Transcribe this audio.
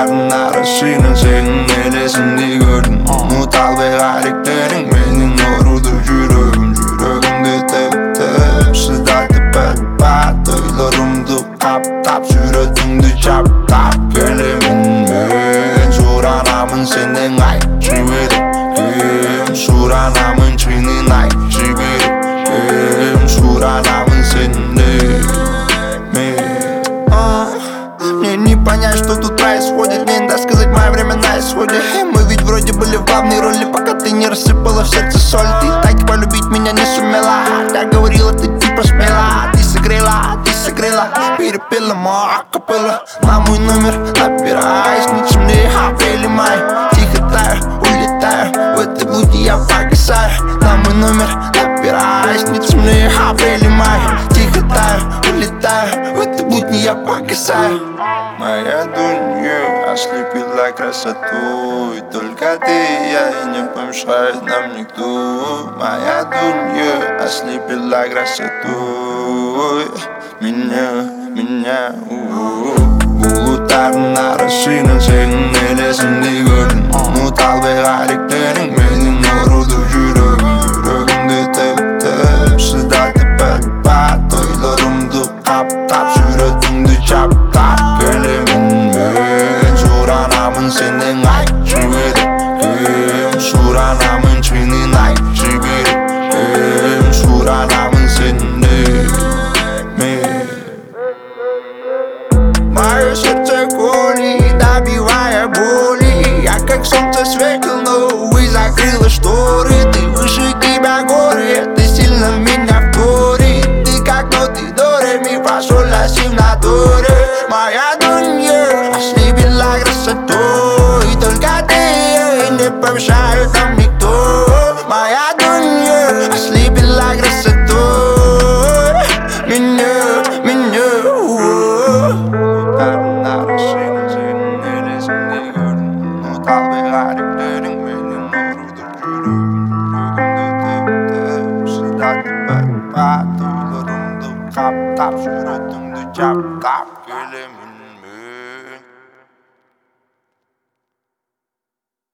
Bulutların arasıyla senin elesini gördüm. Umut al ve hareketlerin benim orudu yüreğim. Yüreğimde tep sıda tepe duylarımdı tap suratımdı çap Gelimin suranamın senden ay Çivirim suranamın çinin ay Çivirim suранамın сильней. Мне не понять, что тут происходит. Не надо сказать, мое время на исходе. Мы ведь вроде были в главной роли, пока ты не рассыпала в сердце соль. Ты так полюбить меня не сумела. Я говорила, ты типа смела. Ты согрела, перепела мой акапелла. На мой номер набираюсь, не темнее апрель и май. Тихо таю, улетаю, в этой блуде я погасаю. На мой номер набираюсь, не темнее апрель и май. Тихо таю, улетаю, в этой блуде я погасаю. Моя дунья ослепила красотой. Только ты и я, и не помешает нам никто. Моя дунья ослепила красотой. Меня Bulutların arasıyla senin elesini gördüm. Umut al ve hareketlerin benim orudu yüreğim. Yüreğimde tep sıda tepe duylarımdı tap suratımdı çap Gelimin suranamın senden ay Çivirim suranamın çinin ay Çivirim suranamın senden Мое сердце колит, добивая боли. Я как солнце светил, но, увы, закрыла шторы. Ты выше тебя горы, это сильно меня вторит. Ты как ноты до ре ми фа соль ля си в натуре. Моя дунья ослепила красотой. Только ты и не помешает нам никто. Моя дунья ослепила красотой. Меня Al ve hareketlerin benim orudur yüreğim. Yüreğimde tep sıda tepe duylarımdı kap suratımdı çap Gelimin